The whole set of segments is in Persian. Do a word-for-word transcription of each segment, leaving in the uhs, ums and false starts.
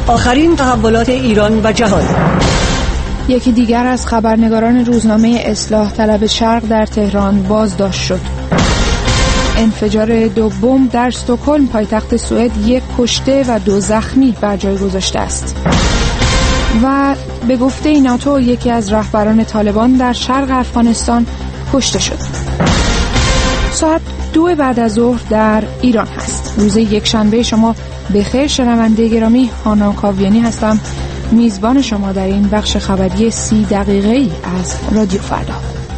آخرین تحولات ایران و جهان. یکی دیگر از خبرنگاران روزنامه اصلاح طلب شرق در تهران بازداشت شد. انفجار دو بمب در استکهلم پایتخت سوئد یک کشته و دو زخمی بر جای گذاشته است. و به گفته ناتو یکی از رهبران طالبان در شرق افغانستان کشته شد. ساعت دو بعد از ظهر در ایران هست. روز یکشنبه شما بخیر شنونده گرامی. هانا کاویانی هستم، میزبان شما در این بخش خبری سی دقیقه ای از رادیو فردا.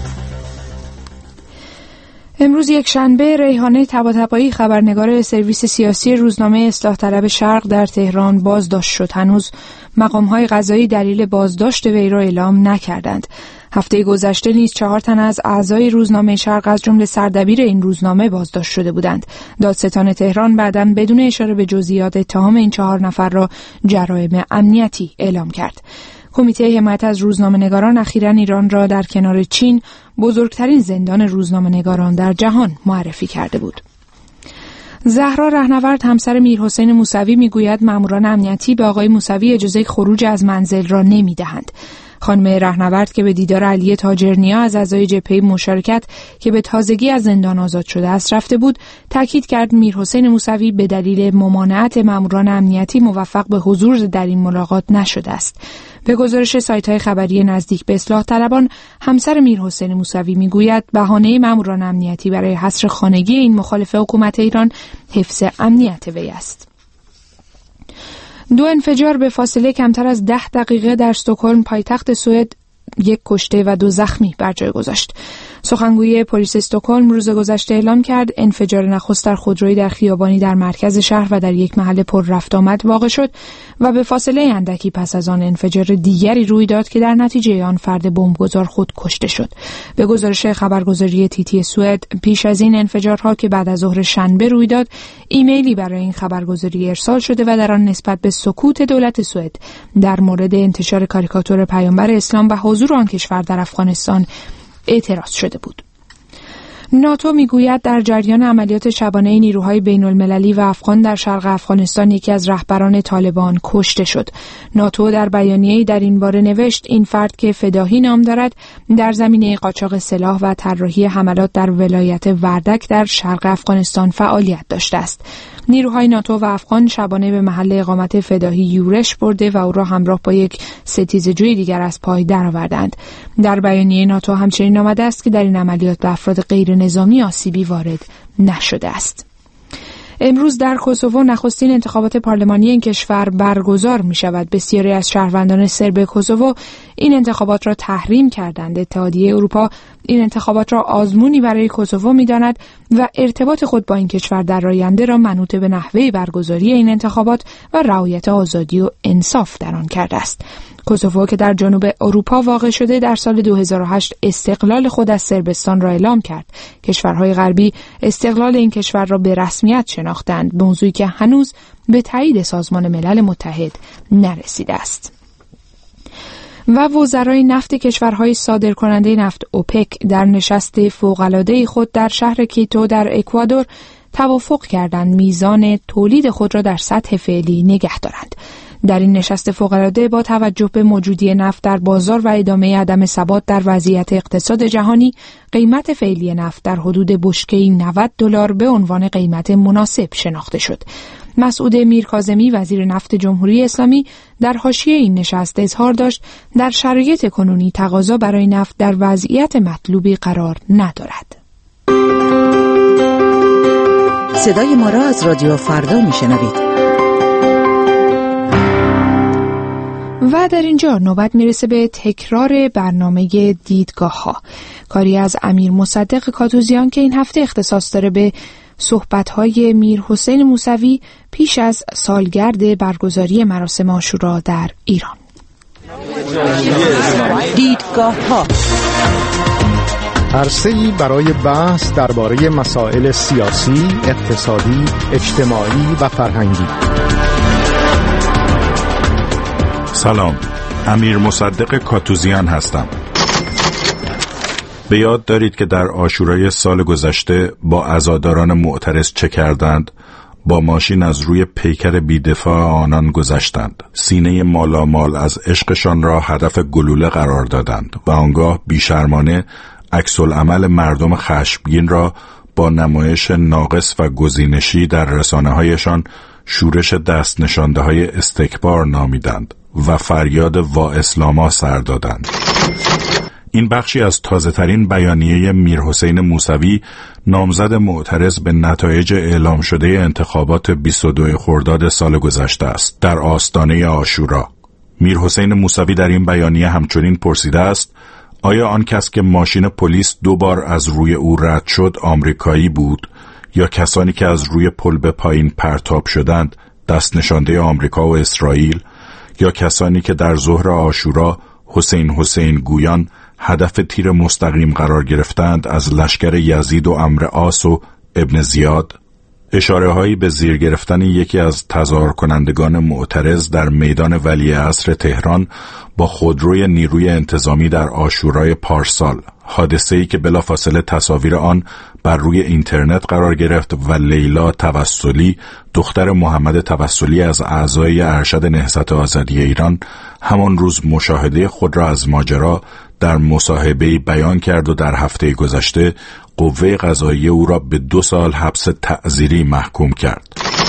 امروز یک شنبه ریحانه طباطبایی خبرنگار سرویس سیاسی روزنامه اصلاح طلب شرق در تهران بازداشت شد. هنوز مقام‌های قضایی دلیل بازداشت وی را اعلام نکردند. هفته گذشته نیز چهار تن از اعضای روزنامه شرق از جمله سردبیر این روزنامه بازداشت شده بودند. دادستان تهران بعداً بدون اشاره به جزئیات اتهام این چهار نفر را جرایم امنیتی اعلام کرد. کمیته حمایت از روزنامه‌نگاران اخیراً ایران را در کنار چین بزرگترین زندان روزنامه‌نگاران در جهان معرفی کرده بود. زهرا رهنورد همسر میرحسین موسوی میگوید ماموران امنیتی به آقای موسوی اجازه خروج از منزل را نمیدهند. خانم رهنورد که به دیدار علی تاجرنیا از اعضای جبهه مشارکت که به تازگی از زندان آزاد شده است رفته بود، تاکید کرد میرحسین موسوی به دلیل ممانعت ماموران امنیتی موفق به حضور در این ملاقات نشده است. به گزارش سایت‌های خبری نزدیک به اصلاح طلبان، همسر میرحسین موسوی میگوید بهانه ماموران امنیتی برای حصر خانگی این مخالف حکومت ایران حفظ امنیت وی است. دو انفجار به فاصله کمتر از ده دقیقه در استکهلم پایتخت سوئد یک کشته و دو زخمی بر جای گذاشت. سخنگوی پلیس استکهلم روز گذشته اعلام کرد انفجار نخست در خودرویی در خیابانی در مرکز شهر و در یک محل پر رفت آمد واقع شد و به فاصله اندکی پس از آن انفجار دیگری روی داد که در نتیجه آن فرد بمبگذار خود کشته شد. به گزارش خبرگزاری تی تی سوئد، پیش از این انفجارها که بعد از ظهر شنبه روی داد، ایمیلی برای این خبرگزاری ارسال شده و در آن نسبت به سکوت دولت سوئد در مورد انتشار کاریکاتور پیامبر اسلام و حضور آن کشور در افغانستان اعتراض شده بود. ناتو میگوید در جریان عملیات شبانه نیروهای بین المللی و افغان در شرق افغانستان یکی از رهبران طالبان کشته شد. ناتو در بیانیه‌ای در این باره نوشت این فرد که فداهی نام دارد در زمینه قاچاق سلاح و طراحی حملات در ولایت وردک در شرق افغانستان فعالیت داشته است. نیروهای ناتو و افغان شبانه به محل اقامت فداهی یورش برده و او را همراه با یک ستیزجوی دیگر از پای درآوردند. در بیانیه ناتو همچنین آمده است که در این عملیات به افراد غیر نظامی آسیبی وارد نشده است. امروز در کوسوو نخستین انتخابات پارلمانی این کشور برگزار می شود. بسیاری از شهروندان سرب کوسوو این انتخابات را تحریم کردند. اتحادیه اروپا این انتخابات را آزمونی برای کوسوو می داند و ارتباط خود با این کشور در آینده را منوط به نحوه برگزاری این انتخابات و رعایت آزادی و انصاف در آن کرده است. کوسوو که در جنوب اروپا واقع شده در سال دو هزار و هشت استقلال خود از صربستان را اعلام کرد. کشورهای غربی استقلال این کشور را به رسمیت شناختند، موضوعی که هنوز به تایید سازمان ملل متحد نرسیده است. و وزرای نفت کشورهای صادرکننده نفت اوپک در نشست فوق‌العاده خود در شهر کیتو در اکوادور توافق کردند میزان تولید خود را در سطح فعلی نگه دارند. در این نشست فوق‌العاده با توجه به موجودی نفت در بازار و ادامه عدم ثبات در وضعیت اقتصاد جهانی، قیمت فعلی نفت در حدود بشکه‌ای نود دلار به عنوان قیمت مناسب شناخته شد. مسعود میرکاظمی وزیر نفت جمهوری اسلامی در حاشیه این نشست اظهار داشت در شرایط کنونی تقاضا برای نفت در وضعیت مطلوبی قرار ندارد. صدای ما را از رادیو فردا میشنوید. و در اینجا نوبت میرسه به تکرار برنامه دیدگاه ها، کاری از امیر مصدق کاتوزیان که این هفته اختصاص داره به صحبت‌های میرحسین موسوی پیش از سالگرد برگزاری مراسم عاشورا در ایران. دیدگاه ها، عرصه‌ای برای بحث درباره مسائل سیاسی، اقتصادی، اجتماعی و فرهنگی. سلام، امیر مصدق کاتوزیان هستم. به یاد دارید که در عاشورای سال گذشته با عزاداران معترض چه کردند؟ با ماشین از روی پیکر بی‌دفاع آنان گذشتند. سینه مالامال از عشقشان را هدف گلوله قرار دادند و آنگاه بیشرمانه عکس‌العمل مردم خشمگین را با نمایش ناقص و گزینشی در رسانه‌هایشان شورش دست نشانده های استکبار نامیدند و فریاد وا اسلاما سر دادند. این بخشی از تازه ترین بیانیه میرحسین موسوی، نامزد معترض به نتایج اعلام شده انتخابات بیست و دوم خرداد سال گذشته است، در آستانه عاشورا. میرحسین موسوی در این بیانیه همچنین پرسیده است: آیا آن کس که ماشین پلیس دو بار از روی او رد شد آمریکایی بود یا کسانی که از روی پل به پایین پرتاب شدند دست نشانده آمریکا و اسرائیل، یا کسانی که در ظهر عاشورا حسین حسین گویان هدف تیر مستقیم قرار گرفتند از لشکر یزید و عمرو عاص و ابن زیاد؟ اشاره هایی به زیر گرفتن یکی از تظاهر کنندگان معترض در میدان ولیعصر تهران با خودروی نیروی انتظامی در عاشورای پارسال، حادثه‌ای که بلافاصله تصاویر آن بر روی اینترنت قرار گرفت و لیلا توسلی، دختر محمد توسلی از اعضای ارشد نهضت آزادی ایران، همان روز مشاهده خود را از ماجرا در مصاحبه‌ای بیان کرد و در هفته گذشته قوه قضاییه او را به دو سال حبس تعزیری محکوم کرد.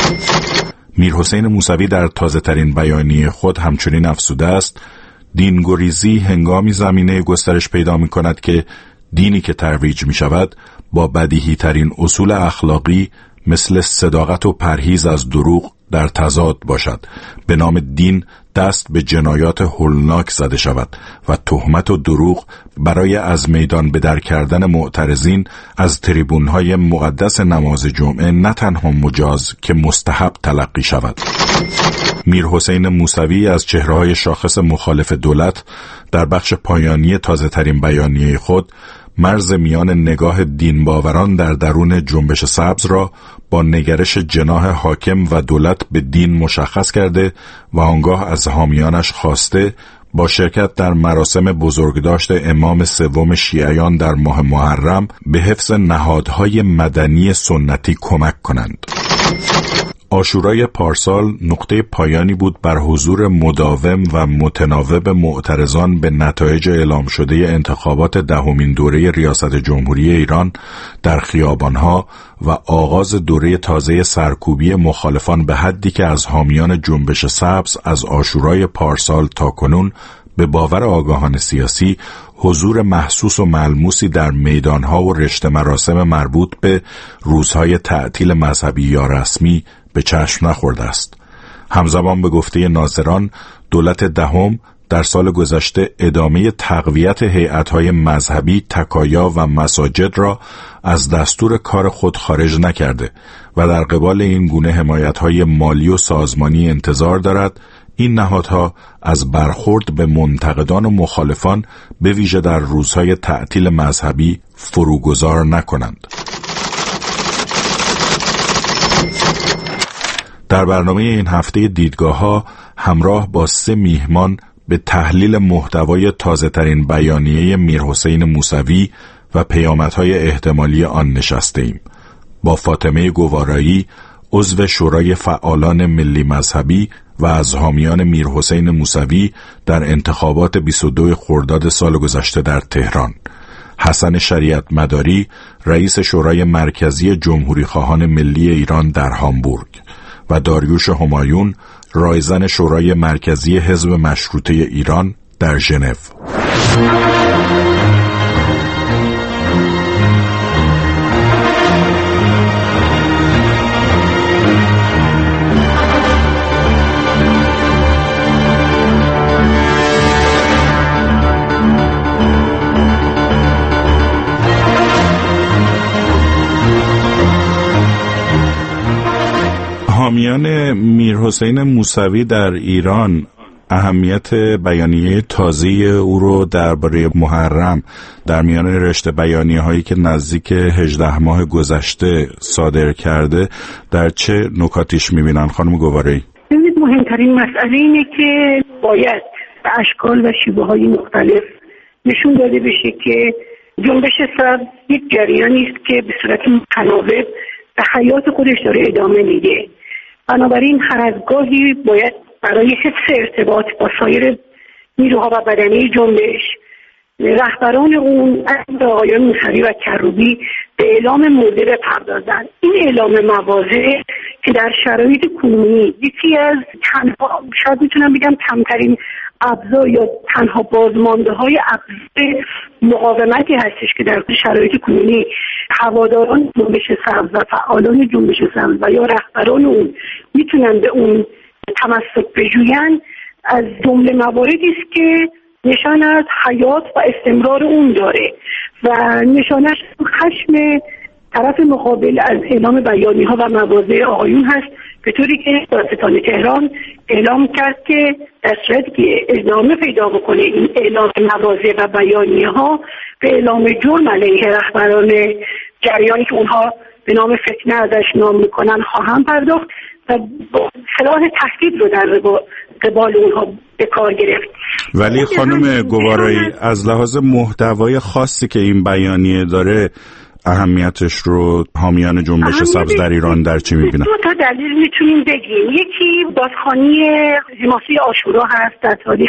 میرحسین موسوی در تازه ترین بیانیه خود همچنین افزوده است: دینگریزی هنگامی زمینه گسترش پیدا می کند که دینی که ترویج می شود با بدیهی ترین اصول اخلاقی مثل صداقت و پرهیز از دروغ در تضاد باشد، به نام دین دست به جنایات هولناک زده شود و تهمت و دروغ برای از میدان به در کردن معترضین از تریبونهای مقدس نماز جمعه نه تنها مجاز که مستحب تلقی شود. میرحسین موسوی از چهره‌های شاخص مخالف دولت در بخش پایانی تازه ترین بیانیه خود مرز میان نگاه دین باوران در درون جنبش سبز را با نگرش جناح حاکم و دولت به دین مشخص کرده و آنگاه از حامیانش خواسته با شرکت در مراسم بزرگداشت امام سوم شیعیان در ماه محرم به حفظ نهادهای مدنی سنتی کمک کنند. عاشورای پارسال نقطه پایانی بود بر حضور مداوم و متناوب معترضان به نتایج اعلام شده انتخابات دهمین دوره ریاست جمهوری ایران در خیابانها و آغاز دوره تازه سرکوبی مخالفان به حدی که از حامیان جنبش سبز از عاشورای پارسال تا کنون به باور آگاهان سیاسی حضور محسوس و ملموسی در میدانها و رشته مراسم مربوط به روزهای تعطیل مذهبی یا رسمی به چشم نخورده است. همزمان به گفته ناظران، دولت دهم در سال گذشته ادامه تقویت هیئت‌های مذهبی، تکایا و مساجد را از دستور کار خود خارج نکرده و در قبال این گونه حمایت‌های مالی و سازمانی انتظار دارد این نهادها از برخورد به منتقدان و مخالفان به ویژه در روزهای تعطیل مذهبی فروگذار نکنند. در برنامه این هفته دیدگاه‌ها همراه با سه میهمان به تحلیل محتوای تازه ترین بیانیه میرحسین موسوی و پیامدهای احتمالی آن نشسته‌ایم. با فاطمه گوارایی، عضو شورای فعالان ملی مذهبی و از حامیان میرحسین موسوی در انتخابات بیست و دوم خرداد سال گذشته در تهران، حسن شریعت مداری، رئیس شورای مرکزی جمهوری خواهان ملی ایران در هامبورگ و داریوش همایون، رایزن شورای مرکزی حزب مشروطه ایران در ژنو. حامیان میرحسین موسوی در ایران اهمیت بیانیه تازه او رو درباره محرم در میان رشته بیانیه هایی که نزدیک هجده ماه گذشته صادر کرده در چه نکاتیش میبینن خانم گوارایی؟ ببینید، مهمترین مسئله اینه که باید به اشکال و شیوه های مختلف نشون داده بشه که جنبش سبز یک جریانی است که به صورت متناوب به حیات خودش داره ادامه میده. بنابراین هر از گاهی باید برای حفظ ارتباط با سایر نیروها و بدنه جنبش رهبران اون از آقایان موسوی و کروبی به اعلام موضع بپردازند. این اعلام مواضع که در شرایط کنونی یکی از تنها شاید میتونم بگم کمترین ابزار یا تنها بازمانده های ابزار مقاومتی هستش که در شرایط کنونی هواداران جنبش سبز و فعالان جنبش سبز و یا رهبران اون میتونن به اون تمسک بجوین، از جمله مواردی است که نشان از حیات و استمرار اون داره و نشانش خشم طرف مقابل از اعلام بیانیه ها و مواضع آقایون هست، به طوری که دادستان تهران اعلام کرد که در صورتی که ادامه پیدا بکنه این اعلام مواضع و بیانیه ها به اعلام جرم علیه رهبران جریانی که اونها به نام فتنه ازش نام میکنن خواهم پرداخت و سلاح تهدید رو در قبال اونها به کار گرفت. ولی خانم گوارایی از لحاظ محتوای خاصی که این بیانیه داره اهمیتش رو حامیان جنبش سبز در ایران در چی می‌بینن؟ دو تا دلیل میتونیم بگیم. یکی بازخوانی حماسه عاشورا هست در تاریخ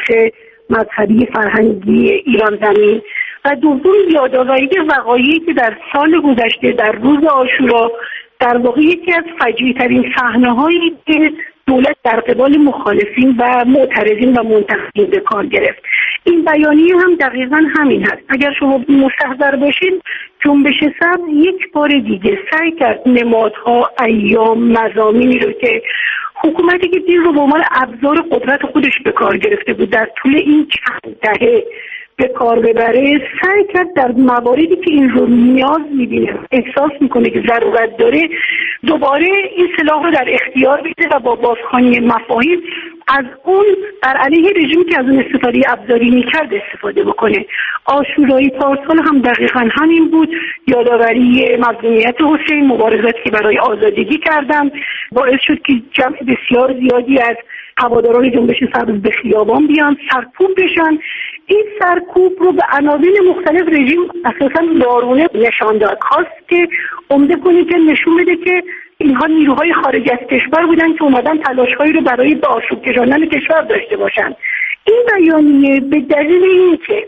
مذهبی فرهنگی ایران زمین و دوم یادآوری وقایعی که در سال گذشته در روز عاشورا در واقع یکی از فجیع‌ترین صحنه‌هایی که دولت در قبال مخالفین و معترضین و منتقدین به کار گرفت. این بیانیه هم دقیقاً همین هست. اگر شما مستحضر باشید جنبش سبز یک بار دیگه سعی کرد نمادها، ایام، مضامینی رو که حکومتی که دین رو به عنوان ابزار قدرت خودش به کار گرفته بود در طول این چند دهه به کار ببره، سعی کرد در مواردی که این رو نیاز می‌بینه، احساس میکنه که ضرورت داره، دوباره این سلاح رو در اختیار بگیره و با بازخوانی مفاهیم از اون بر علیه رژیمی که از اون استفاده ابزاری میکرد استفاده بکنه. عاشورای پارسال هم دقیقاً همین بود، یادآوری مظلومیت حسین، مبارزاتی که برای آزادگی کردن باعث شد که جمع بسیار زیادی از هواداران جنبش سبز به خیابان بیان، سرکوب بشن. این سرکوب رو به عناوین مختلف رژیم اساساً دارونه نشان داد، خواست که عمده کنه که نشون بده که اینها نیروهای خارج از کشور بودن که اومدن تلاش‌هایی رو برای به آشوب کشاندن کشور داشته باشن. این بیانیه به دلیل اینکه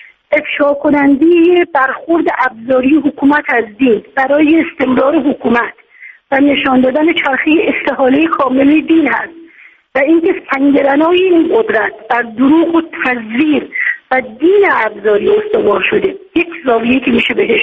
افشا کننده برخورد ابزاری حکومت از دین برای استمرار حکومت و نشان دادن چرخه استحاله کامل دین هست و اینکه سنگرانای این قدرت بر دروغ و تزویر و دین ابزاری استوار شده، یک زاویه که میشه بهش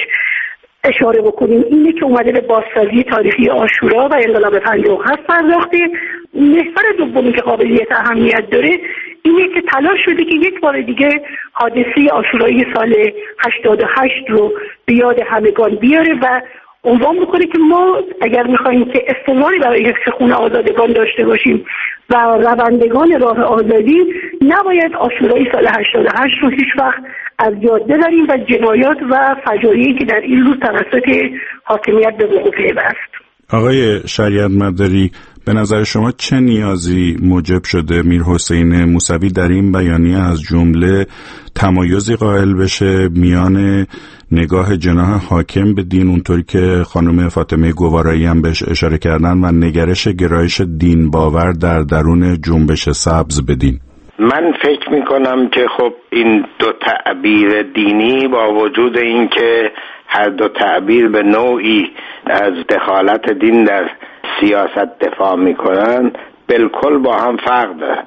اشاره بکنیم اینه که اومده به بازسازی تاریخی عاشورا و انقلاب پنجاه و هفت پرداخته. محور دومی که قابلیت اهمیت داره اینه که تلاش شده که یک بار دیگه حادثه عاشورای سال هشتاد و هشت رو به یاد همگان بیاره و عنوان بکنه که ما اگر میخواییم که استمراری برای حفظ خون آزادگان داشته باشیم و روندگان راه آزادی، نباید عاشورای سال هشتاد و هشت رو هیچ وقت از یاد ببریم و جنایات و فجایعی که در این روز توسط حاکمیت به وقوع پیوست. آقای شریعت مداری، به نظر شما چه نیازی موجب شده میر حسین موسوی در این بیانیه از جمله تمایزی قائل بشه میان نگاه جناح حاکم به دین، اونطوری که خانم فاطمه گوارایی هم بهش اشاره کردن، و نگرش گرایش دین باور در درون جنبش سبز به دین؟ من فکر میکنم که خب این دو تعبیر دینی با وجود این که هر دو تعبیر به نوعی از دخالت دین در سیاست دفاع میکنن، بالکل با هم فرق دارن.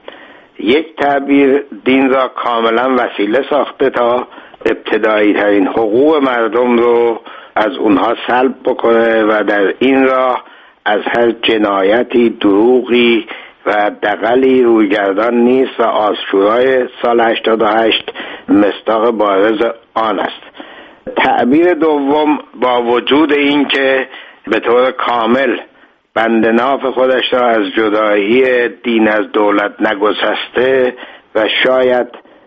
یک تعبیر دین را کاملا وسیله ساخته تا ابتدایی ترین حقوق مردم رو از اونها سلب بکنه و در این راه از هر جنایتی، دروغی و دغلی رویگردان نیست و عاشورای سال هشتاد و هشت مصداق بارز آن است. تعبیر دوم با وجود این که به طور کامل بند ناف خودش را از جدایی دین از دولت نگسسته و شاید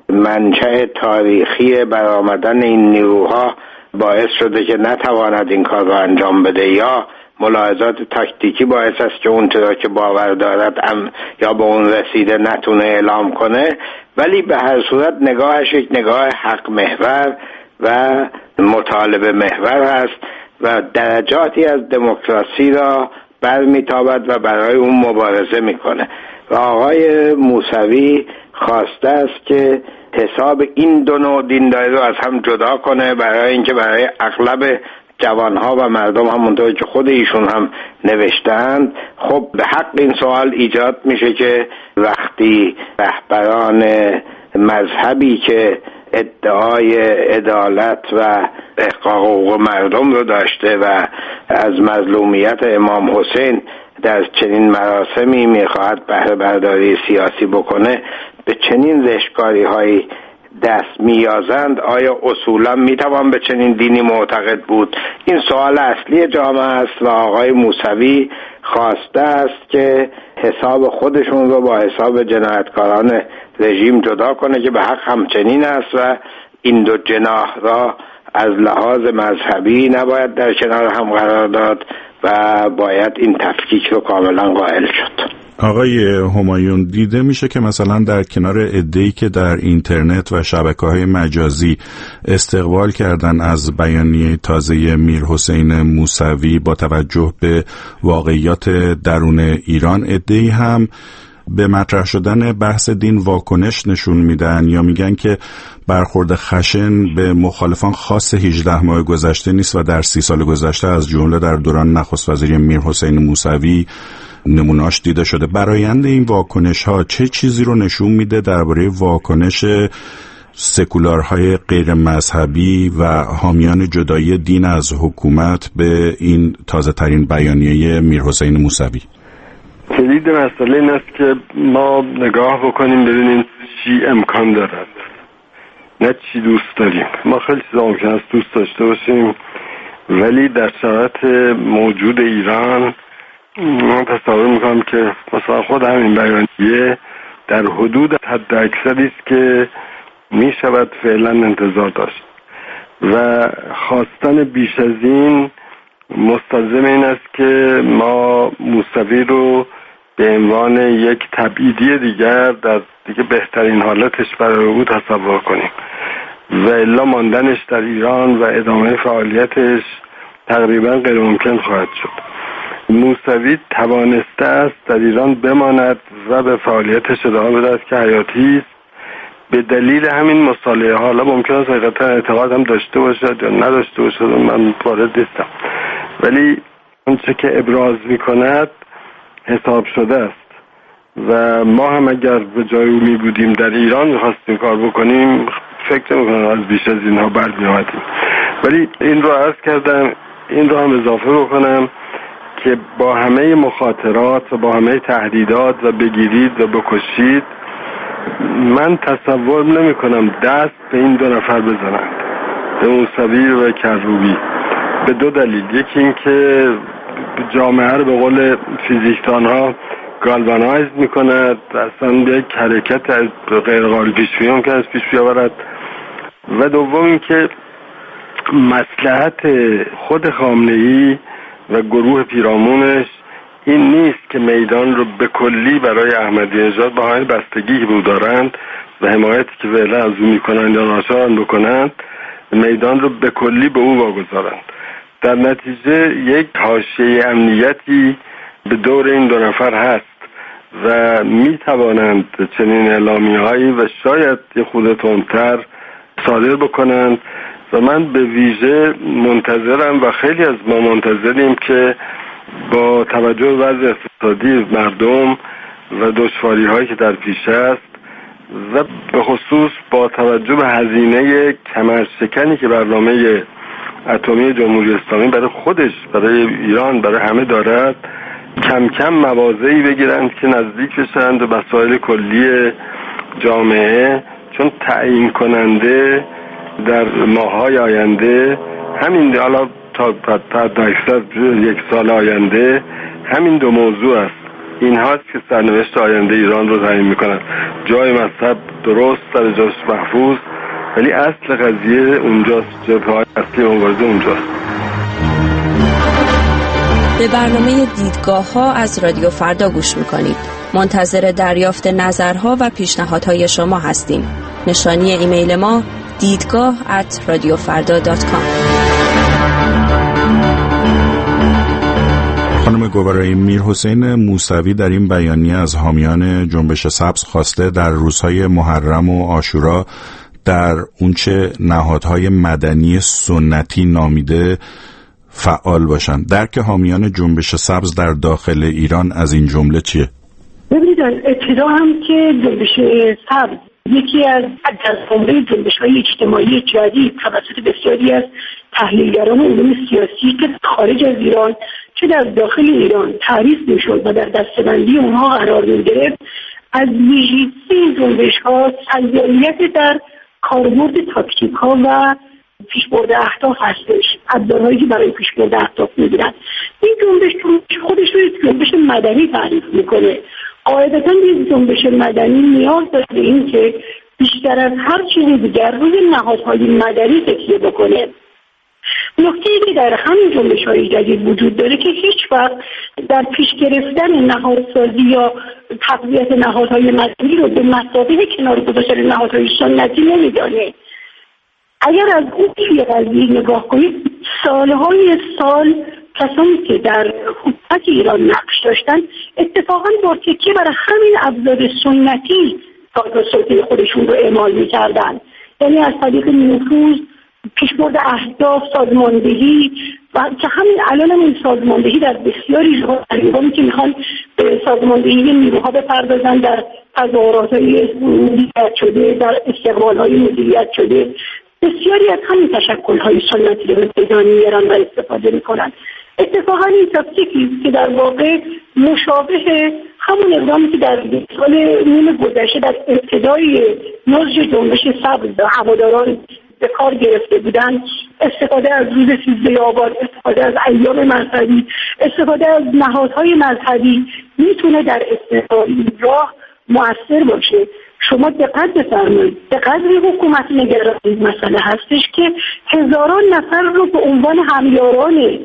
منشأ تاریخی برآمدن این نیروها باعث شده که نتواند این کار را انجام بده، یا ملاحظات تاکتیکی باعث است که اون چرا که باور دارد ام یا به اون رسیده نتونه اعلام کنه. ولی به هر صورت نگاهش یک نگاه حق محور و مطالبه محور هست و درجاتی از دموکراسی را برمیتابد و برای اون مبارزه میکنه و آقای موسوی خواسته است که حساب این دو نوع دینداری رو از هم جدا کنه برای اینکه برای اغلب جوانها و مردم، همونطور که خود ایشون هم نوشتند، خب به حق این سوال ایجاد میشه که وقتی رهبران مذهبی که ادعای عدالت و احقاق حقوق مردم رو داشته و از مظلومیت امام حسین در چنین مراسمی میخواهد بهره برداری سیاسی بکنه، به چنین زشتکاری هایی دست میازند، آیا اصولا میتوان به چنین دینی معتقد بود؟ این سوال اصلی جامعه است و آقای موسوی خواسته است که حساب خودشون رو با حساب جنایتکاران رژیم جدا کنه که به حق همچنین است و این دو جناح را از لحاظ مذهبی نباید در کنار هم قرار داد و باید این تفکیک رو کاملا قائل شد. آقای همایون، دیده میشه که مثلا در کنار عده‌ای که در اینترنت و شبکه‌های مجازی استقبال کردن از بیانیه تازه میرحسین موسوی با توجه به واقعیات درون ایران، عده‌ای هم به مطرح شدن بحث دین واکنش نشون میدن یا میگن که برخورد خشن به مخالفان خاص هجده ماه گذشته نیست و در سی سال گذشته از جمله در دوران نخست وزیری میرحسین موسوی نمونه‌اش دیده شده. برآیند این واکنش ها چه چیزی رو نشون میده درباره واکنش سکولارهای غیر مذهبی و حامیان جدایی دین از حکومت به این تازه ترین بیانیه میرحسین موسوی؟ کلید مسئله این است که ما نگاه بکنیم ببینیم چی امکان دارد، نه چی دوست داریم. ما خیلی چیزا ممکن است دوست داشته باشیم، ولی در شرایط موجود ایران من تصور میکنم که مثلا خود همین بیانیه در حدود حد اکثری است که میشود فعلا انتظار داشت و خواستن بیش از این مستلزم این است که ما موسوی رو به عنوان یک تبعیدی دیگر در دیگه بهترین حالتش برای او تصور کنیم و الا ماندنش در ایران و ادامه فعالیتش تقریبا غیر ممکن خواهد شد. موسوی توانسته است در ایران بماند و به فعالیتش ادامه بدهد که حیاتی است به دلیل همین مصالحه. حالا ممکن است حقیقتا اعتقاد هم داشته باشد یا نداشته باشد، من وارد نیستم، ولی اونچه که ابراز میکند حساب شده است و ما هم اگر به جای او می بودیم در ایران میخواستیم کار بکنیم فکر نمیکنم از بیش از اینها برمی آمدیم. ولی این رو عرض کردم، این رو هم اضافه بکنم که با همه مخاطرات و با همه تهدیدات و بگیرید و بکشید، من تصور نمی کنم دست به این دو نفر بزنند، به موسوی و کروبی، به دو دلیل. یکی این که جامعه رو به قول فیزیکدان ها گالوانایز می کند، اصلا یک حرکت از غیر قابل پیش‌بینی ممکن است پیش بیاورد، و دوم این که مصلحت خود خامنه‌ای و گروه پیرامونش این نیست که میدان رو به کلی برای احمدی نژاد با همین بستگی که به او دارند و حمایتی که فعلا از او میکنند یا ناچارند بکنند، میدان رو به کلی به او واگذارند. در نتیجه یک حاشیه امنیتی به دور این دو نفر هست و میتوانند چنین اعلامیه‌هایی و شاید یه خورده تندتر صادر بکنند و من به ویژه منتظرم و خیلی از ما منتظریم که با توجه به وضع اقتصادی مردم و دشواری‌هایی که در پیش است و به خصوص با توجه به هزینه کمرشکنی که برنامه اتمی جمهوری اسلامی برای خودش، برای ایران، برای همه دارد، کم کم مواضعی بگیرند که نزدیک بشند به مسائل کلی جامعه، چون تعیین کننده در ماه‌های آینده همین، حالا تا تا اکثر یک سال آینده همین دو موضوع است. این هاست که سرنوشت آینده ایران رو تعیین می‌کند. جای مذهب درست سر جاش محفوظ، ولی اصل قضیه اونجاست، جبهه‌های اصلی مبارزه اونجاست. به برنامه دیدگاه‌ها از رادیو فردا گوش می‌کنید. منتظر دریافت نظرها و پیشنهادهای شما هستیم. نشانی ایمیل ما دیدگاه ات رادیو فردا دات کام. خانم گوارایی، میرحسین موسوی در این بیانیه از حامیان جنبش سبز خواسته در روزهای محرم و عاشورا در اونچه نهادهای مدنی سنتی نامیده فعال باشند. درک حامیان جنبش سبز در داخل ایران از این جمله چیه؟ ببینید، ابتدا هم که جنبش سبز یکی از جنبه جنبش‌های اجتماعی جدید توسط بسیاری از تحلیلگران علوم سیاسی که خارج از ایران چه در داخل ایران تعریف میشد و در دسته‌بندی اونها قرار می‌گرفت، از ویژگی این جنبش‌ها سیالیت در کاربرد تاکتیک‌ها و پیشبرد اهداف هستش، ابزارهایی که برای پیشبرد اهداف می‌گیرند. این جنبش خودش رو یک جنبش مدنی تعریف می‌کنه. قاعدتاً یک جنبش مدنی نیاز داره به این که بیشتر از هر چیز دیگر روی نهادهای مدنی تکیه بکنه. نکته‌ای که در همین جنبش‌های جدید وجود داره که هیچ وقت در پیش گرفتن نهادسازی یا تقویت نهادهای مدنی رو به مثابه کنار گذاشتن نهادهای سنتی نمی‌دانه. اگر از اون توی قضیه نگاه کنید، سالهای سال کسانی که در حکومت ایران نقش داشتن اتفاقا با تکیه برای همین ابزار سنتی ساز و سلطه خودشون رو اعمال می‌کردن، یعنی از طریق نفوذ، پیشبرد اهداف، سازماندهی و که همین الان هم این سازماندهی در بسیاری جاهایی که میخوان به سازماندهی نیروها بپردازن در تظاهرات‌های مدیریت شده، در استقبال‌های مدیریت شده، بسیاری از همین تشکل‌های سنتی رو به میدان میارن و استفاده میکنن. اتفاقا این تاکتیکی که در واقع مشابه همون اقدامی که در سال نیم گذشته در ابتدای نضج جنبش سبز هواداران به کار گرفته بودن، استفاده از روز سیزده آبان، استفاده از ایام مذهبی، استفاده از نهادهای مذهبی میتونه در استقبال راه مؤثر باشه. شما دقت بفرمایید، به قدری حکومت نگران این مسئله هستش که هزاران نفر رو به عنوان همیاران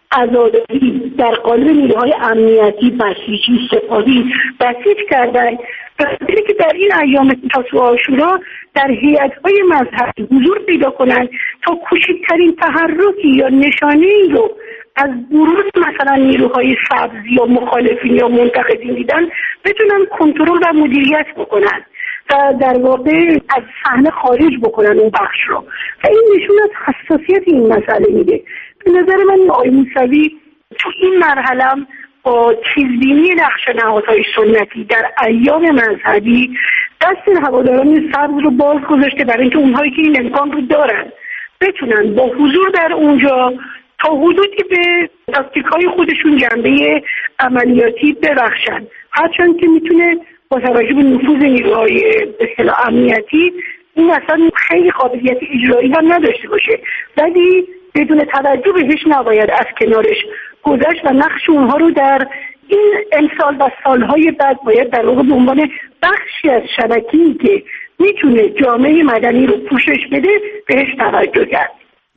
عزاداری در قالب نیروهای امنیتی، بسیجی، سپاهی بسیج کردن، برای که در این ایام تاسوعا و عاشورا در هیئت‌های مذهبی حضور پیدا کنند تا کوچکترین تحرکی یا نشانه‌ای رو از بروز مثلا نیروهای سبز یا مخالفین یا منتقدین دیدن بتونن کنترل و مدیریت بکنن و در واقع از صحنه خارج بکنن اون بخش رو. و این نشون از حساسیت این مسئله میده. به نظر من آقای موسوی تو این مرحله با چیزبینی نقش نهادهای سنتی در ایام مذهبی دست هواداران سبز رو باز گذاشته برای اینکه اونهایی که این امکان رو دارن بتونن با حضور در اونجا تا حدودی به تاکتیک‌های خودشون جنبه عملیاتی ببخشن، هرچند که میتونه با توجه به نفوذ نیروهای اصطلاح امنیتی این اصلا خیلی قابلیت اجرایی هم نداشته باشه، ولی بدون توجه بهش نباید از کنارش گذشت و نقش اونها رو در این امسال و سالهای بعد باید در واقع به عنوان بخشی از شبکه‌ای که میتونه جامعه مدنی رو پوشش بده بهش توجه کرد.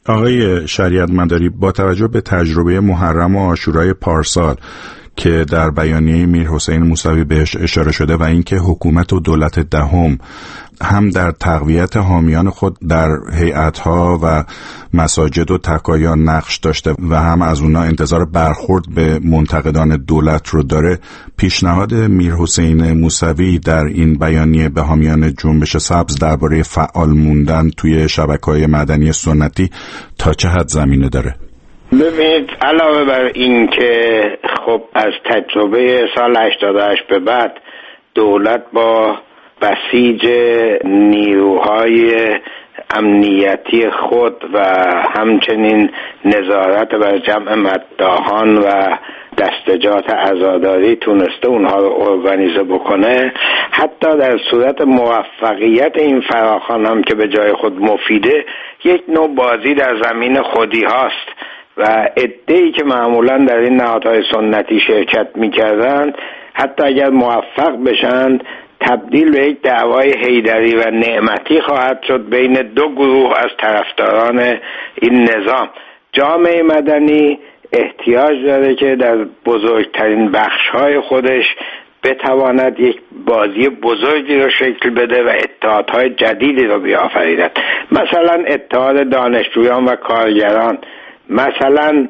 آقای شریعت مداری، با توجه به تجربه محرم و عاشورای پارسال که در بیانیه میرحسین موسوی بهش اشاره شده و اینکه حکومت و دولت دهم هم در تقویت حامیان خود در هیئت‌ها و مساجد و تکایان نقش داشته و هم از اونا انتظار برخورد به منتقدان دولت رو داره، پیشنهاد میرحسین موسوی در این بیانیه به حامیان جنبش سبز درباره فعال موندن توی شبکه‌های مدنی سنتی تا چه حد زمینه داره؟ ببینید، علاوه بر این که خب از تجربه سال هشتاد و هشت به بعد دولت با بسیج نیروهای امنیتی خود و همچنین نظارت بر جمع مداحان و دستجات عزاداری تونسته اونها رو ارگانیزه بکنه، حتی در صورت موفقیت این فراخوان هم که به جای خود مفیده، یک نوع بازی در زمین خودی هاست و عده‌ای که معمولا در این نهادهای سنتی شرکت می‌کردند حتی اگر موفق بشند تبدیل به یک دعوای حیدری و نعمتی خواهد شد بین دو گروه از طرفداران این نظام. جامعه مدنی احتیاج داره که در بزرگترین بخش‌های خودش بتواند یک بازی بزرگی رو شکل بده و اتحادهای جدیدی رو بیافریند، مثلا اتحاد دانشجویان و کارگران، مثلا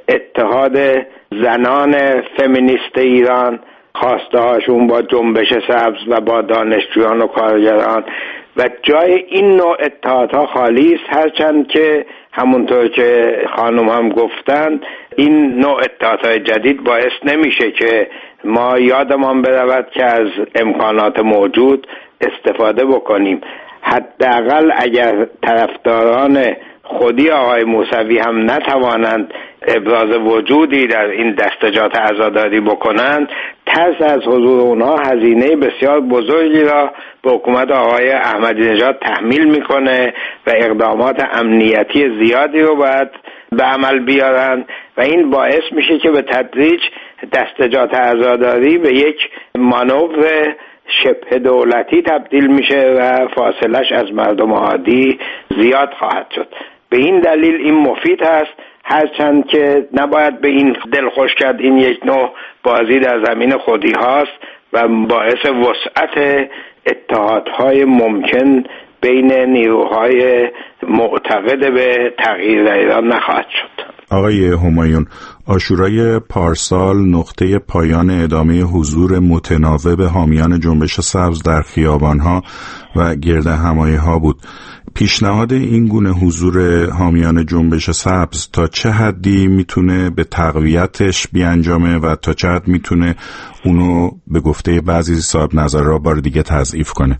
اتحاد زنان فمینیست ایران، خواسته هاشون با جنبش سبز و با دانشجویان و کارگران و جای این نوع اتحادها خالی است، هرچند که همونطور که خانم هم گفتند این نوع اتحادهای جدید باعث نمیشه که ما یادمان برود که از امکانات موجود استفاده بکنیم. حداقل اگر طرفداران خودی آقای موسوی هم نتوانند ابراز وجودی در این دستجات عزاداری بکنند، ترس از حضور اونها هزینه بسیار بزرگی را به حکومت آقای احمدی نژاد تحمیل میکنه و اقدامات امنیتی زیادی رو باید به عمل بیارن و این باعث میشه که به تدریج دستجات عزاداری به یک مانور شبه دولتی تبدیل میشه و فاصلش از مردم عادی زیاد خواهد شد. به این دلیل این مفید هست، هرچند که نباید به این دلخوش کرد این یک نوع بازی در زمین خودی هاست و باعث وسعت اتحادهای ممکن بین نیروهای معتقد به تغییر در ایران نخواهد شد. آقای همایون، عاشورای پارسال نقطه پایان ادامه حضور متناوب حامیان جنبش سبز در خیابانها و گرد همایی‌ها بود. پیشنهاد این گونه حضور حامیان جنبش سبز تا چه حدی میتونه به تقویتش بیانجامه و تا چه حد میتونه اونو به گفته بعضی صاحب نظرها بار دیگه تضعیف کنه؟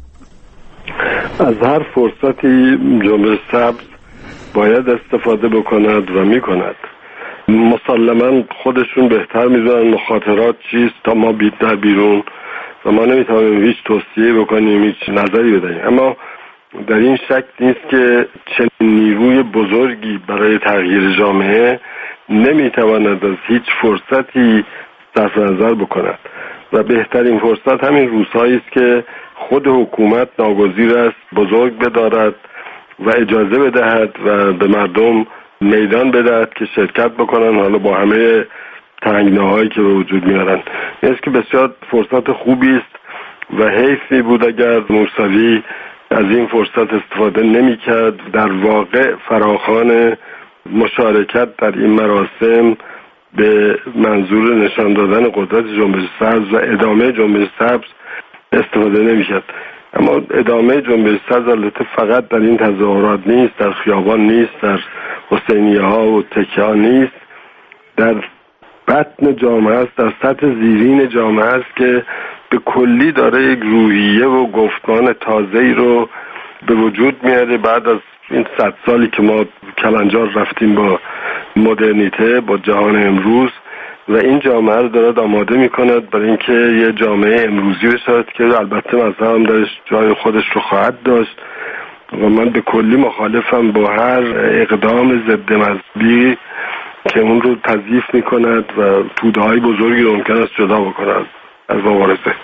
از هر فرصتی جنبش سبز باید استفاده بکند و میکند. مسلما خودشون بهتر میدونن مخاطرات چیست تا ما بیت در بیرون و ما نمیتونیم هیچ توصیه بکنیم، هیچ نظری بدهیم. اما در این شک نیست که چنین نیروی بزرگی برای تغییر جامعه نمیتواند از هیچ فرصتی صرف نظر بکند و بهترین فرصت همین روزهایی است که خود حکومت ناگزیر است بزرگ بدارد و اجازه بدهد و به مردم میدان بدهد که شرکت بکنن، حالا با همه تنگناهایی که به وجود میارن. نیست که بسیار فرصت خوبی است و حیف می بود اگر موسوی از این فرصت استفاده نمی کرد. در واقع فراخوان مشارکت در این مراسم به منظور نشان دادن قدرت جنبش سبز و ادامه جنبش سبز استفاده نمی کرد. اما ادامه جنبش سبز البته فقط در این تظاهرات نیست، در خیابان نیست، در حسینیه ها و تکه ها نیست، در بطن جامعه است، در سطح زیرین جامعه است که به کلی داره یک روحیه و گفتمان تازه‌ای رو به وجود میاره بعد از این صد سالی که ما کلنجار رفتیم با مدرنیته، با جهان امروز، و این جامعه رو داره آماده میکند برای اینکه یه جامعه امروزی بشه که البته مثلا هم درش جای خودش رو خواهد داشت و من به کلی مخالفم با هر اقدام ضد مذهبی که اون رو تضعیف میکند و توده‌های بزرگی رو ممکن است جدا بکند از مبارزه.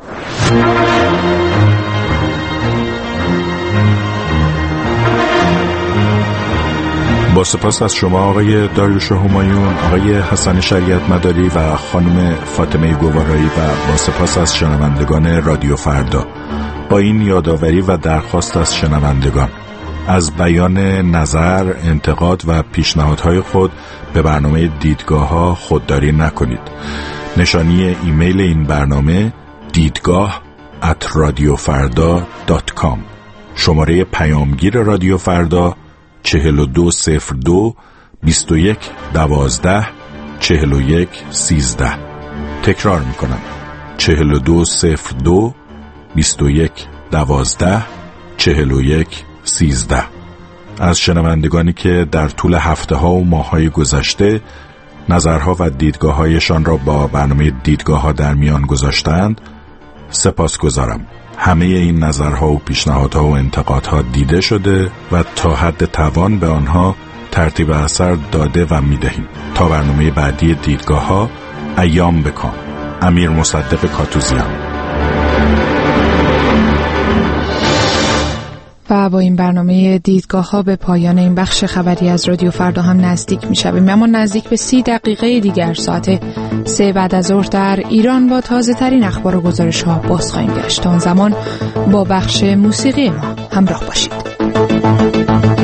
با سپاس از شما آقای داریوش همایون، آقای حسن شریعت مداری و خانم فاطمه گوارایی و با سپاس از شنوندگان رادیو فردا. با این یادآوری و درخواست از شنوندگان از بیان نظر، انتقاد و پیشنهادهای خود به برنامه دیدگاه‌ها خودداری نکنید. نشانی ایمیل این برنامه دیدگاه ات رادیو فردا دات کام. شماره پیامگیر رادیو فردا چهل و دو صفر دو بیست و یک دوازده چهل و یک سیزده. تکرار میکنم چهل و دو صفر دو بیست و یک دوازده چهل و یک سیزده. از شنوندگانی که در طول هفته ها و ماه های گذشته نظرها و دیدگاه هایشان را با برنامه دیدگاه ها در میان گذاشتند سپاس گذارم. همه این نظرها و پیشنهادها و انتقادها دیده شده و تا حد توان به آنها ترتیب اثر داده و میدهیم. تا برنامه بعدی دیدگاه ها، ایام بکام. امیر مصدق کاتوزیان. و با این برنامه دیدگاه ها به پایان این بخش خبری از رادیو فردا هم نزدیک می شویم. اما نزدیک به سی دقیقه دیگر ساعت سه بعد از ظهر در ایران با تازه ترین اخبار و گزارش ها باز خواهیم گشت. تا آن زمان با بخش موسیقی ما همراه باشید.